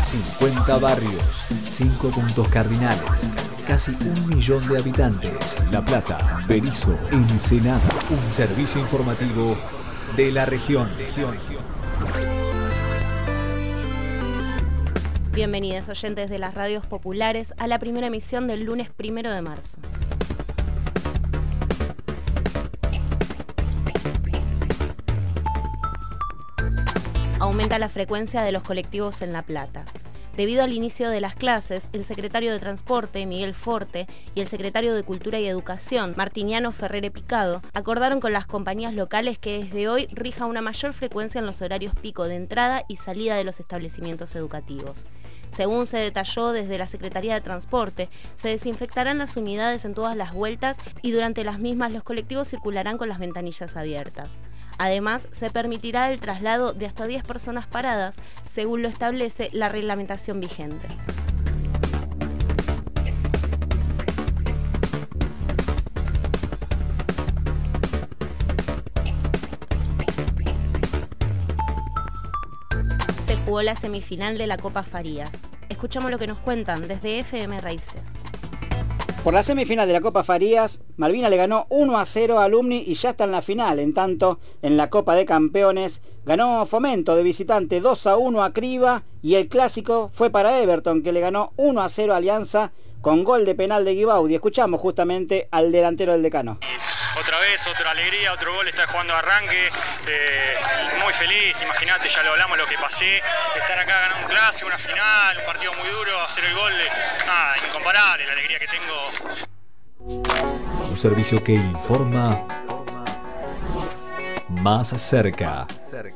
50 barrios, 5 puntos cardinales, casi 1 millón de habitantes. La Plata, Berisso, Ensenada. Un servicio informativo de la región. Bienvenidos oyentes de las radios populares a la primera emisión del lunes 1 de marzo. Aumenta la frecuencia de los colectivos en La Plata. Debido al inicio de las clases, el secretario de Transporte, Miguel Forte, y el secretario de Cultura y Educación, Martiniano Ferrere Picado, acordaron con las compañías locales que desde hoy rija una mayor frecuencia en los horarios pico de entrada y salida de los establecimientos educativos. Según se detalló desde la Secretaría de Transporte, se desinfectarán las unidades en todas las vueltas y durante las mismas los colectivos circularán con las ventanillas abiertas. Además, se permitirá el traslado de hasta 10 personas paradas, según lo establece la reglamentación vigente. Se jugó la semifinal de la Copa Farías. Escuchamos lo que nos cuentan desde FM Raíces. Por la semifinal de la Copa Farías, Malvina le ganó 1-0 a Alumni y ya está en la final. En tanto, en la Copa de Campeones, ganó Fomento de visitante 2-1 a Criba y el clásico fue para Everton, que le ganó 1-0 a Alianza con gol de penal de Guibaudi. Escuchamos justamente al delantero del Decano. Otra vez, otra alegría, otro gol, está jugando de arranque, muy feliz, imagínate, ya lo hablamos lo que pasé, estar acá ganando un clásico, una final, un partido muy duro, hacer el gol, nada, incomparable la alegría que tengo. Un servicio que informa más cerca.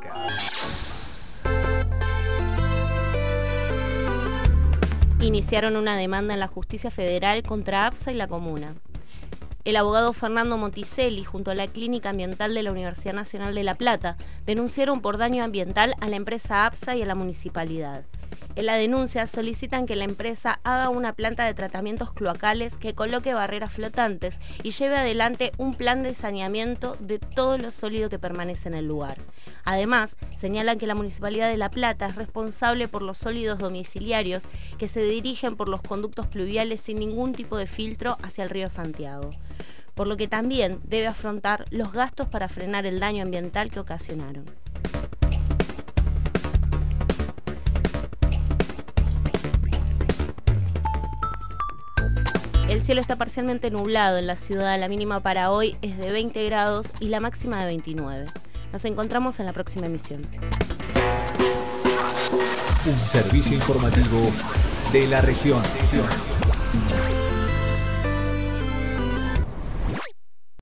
Iniciaron una demanda en la Justicia Federal contra APSA y la comuna. El abogado Fernando Monticelli, junto a la Clínica Ambiental de la Universidad Nacional de La Plata, denunciaron por daño ambiental a la empresa APSA y a la municipalidad. En la denuncia solicitan que la empresa haga una planta de tratamientos cloacales que coloque barreras flotantes y lleve adelante un plan de saneamiento de todo lo sólido que permanece en el lugar. Además, señalan que la Municipalidad de La Plata es responsable por los sólidos domiciliarios que se dirigen por los conductos pluviales sin ningún tipo de filtro hacia el río Santiago, por lo que también debe afrontar los gastos para frenar el daño ambiental que ocasionaron. El cielo está parcialmente nublado en la ciudad, la mínima para hoy es de 20 grados y la máxima de 29. Nos encontramos en la próxima emisión. Un servicio informativo de la región.